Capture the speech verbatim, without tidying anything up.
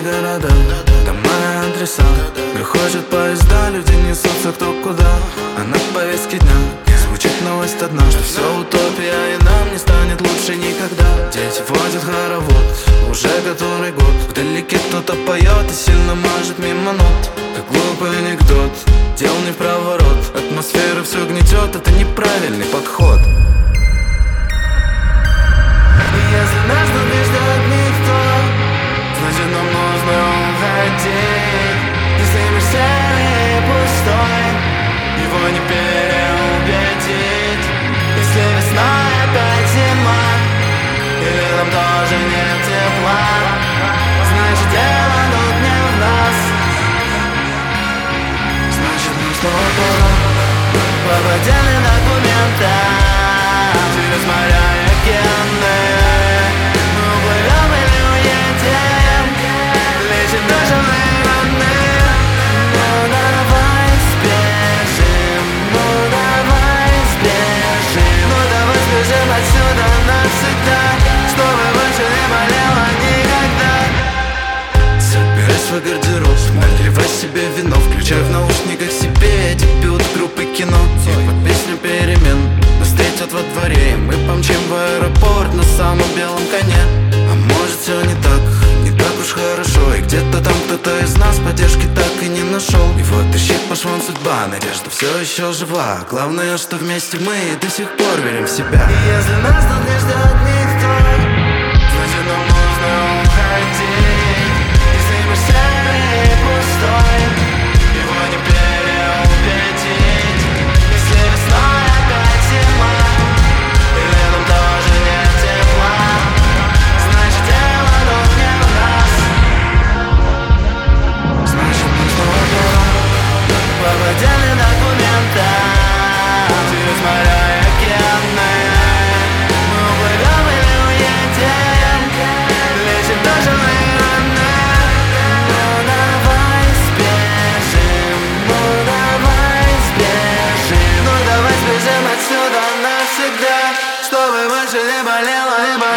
города, дома и адреса. Грохочут поезда, люди несутся кто куда. А на повестке дня звучит новость одна, что все утопия и нам не станет лучше никогда. Дети водят хоровод уже который год. Вдалеке кто-то поет и сильно мажет мимо нот. Как глупый анекдот, дел не в проворот. Атмосфера все гнетет, это неправильный подход. Если нас тут не ждет никто, значит нам нужно уходить. Если мир серый и пустой, его не переубедить. Если весной опять зима, или нам тоже нет тепла, значит дело тут не в нас. Значит нам снова пора по поддельным документам через моря и океаны. Свой гардероб, наливай себе вино, включай в наушниках себе дебют группы кино. И под песню перемен нас встретят во дворе, и мы помчим в аэропорт на самом белом коне. А может все не так, не так уж хорошо, и где-то там кто-то из нас поддержки так и не нашел. И вот ищет по швам судьба, надежда все еще жива. Главное, что вместе мы до сих пор верим в себя. И если нас тут не ждет никто, значит нам нужно уходить. Его не переубедить. Если весной опять зима, или нам тоже нет тепла, значит дело тут не в нас. Значит нам снова пора по поддельным документам через моря и океаны. Мы уплывем или уедем, лечим даже мы. Отсюда навсегда, чтобы больше не болело и болело.